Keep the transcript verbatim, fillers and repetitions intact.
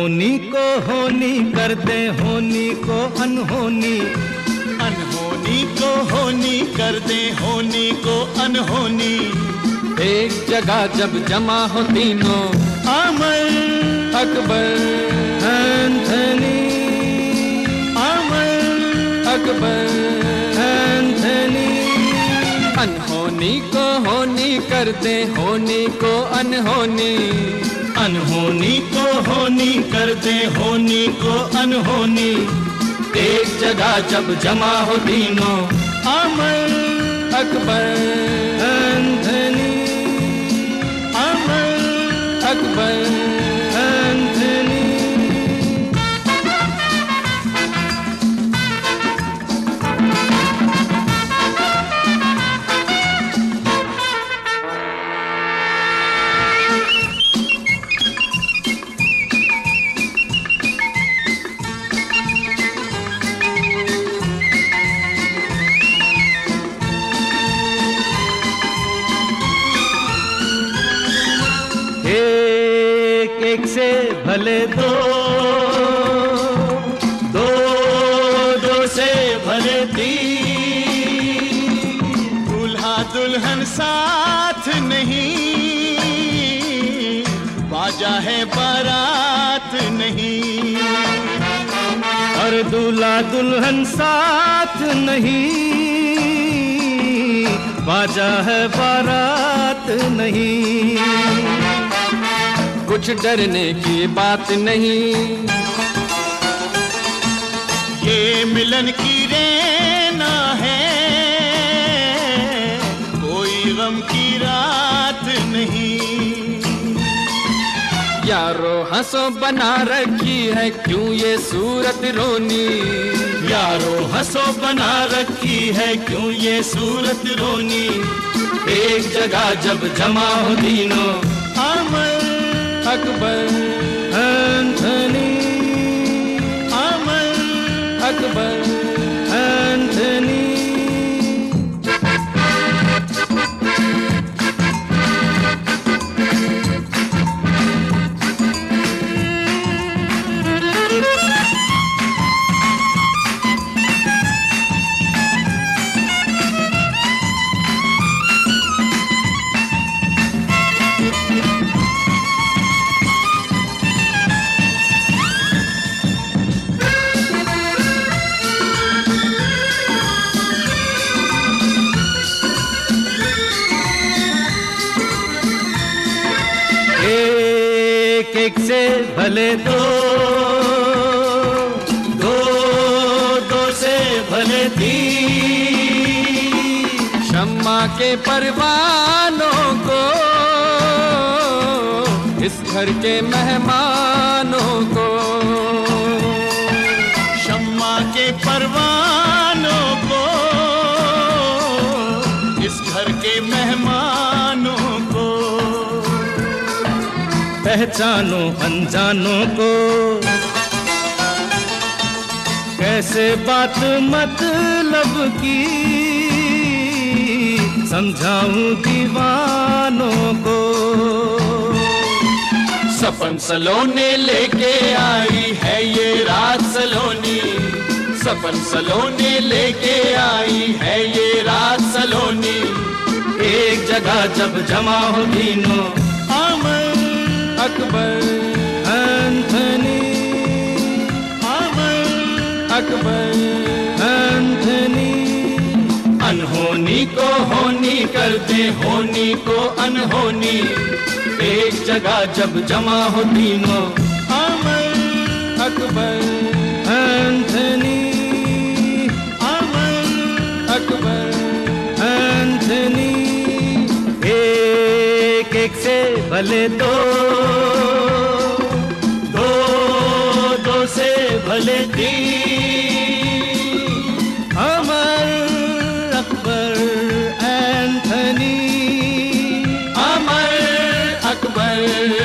अनहोनी को होनी कर दे, होनी को अनहोनी, अनहोनी को होनी कर दे, होनी को अनहोनी। एक जगह जब जमा हो तीनों, अमर अकबर एंथनी, अमर अकबर एंथनी। अनहोनी को होनी कर दे, होनी को अनहोनी, अनहोनी को होनी कर दे, होनी को अनहोनी। एक जगह जब जमा हो तीनों, अमर अकबर एंथनी, अमर अकबर एंथनी। एक एक से भले दो, दो दो से भले तीन। दूल्हा दुल्हन साथ नहीं, बाजा है बारात नहीं। और दूल्हा दुल्हन साथ नहीं, बाजा है बारात नहीं। कुछ डरने की बात नहीं, ये मिलन की रेना है, कोई गम की रात नहीं। यारो हंसो बना रखी है क्यों ये सूरत रोनी, यारो हंसो बना रखी है क्यों ये सूरत रोनी। एक जगह जब जमा हो तीनों, अमर अकबर एंथनी, अमर अकबर एंथनी। एक एक से भले दो, दो दो से भले तीन। शम्मा के परवानों को, इस घर के मेहमानों को, शम्मा के परवानों को, इस घर के मेहमानों को। पहचानो अनजानों को, कैसे बात मतलब की समझाऊं दीवानों को। सपन सलोने लेके आई है ये रात सलोनी, सपन सलोने लेके आई है ये रात सलोनी। एक जगह जब जमा हो तीनों, अमर अकबर एंथनी, अमर अकबर एंथनी। अनहोनी को होनी कर दे, होनी को अनहोनी। एक जगह जब जमा हो तीनों, अमर अकबर एंथनी, अमर अकबर एंथनी। एक एक से भले दो, दो दो से भले तीन। अमर अकबर एंथनी, अमर अकबर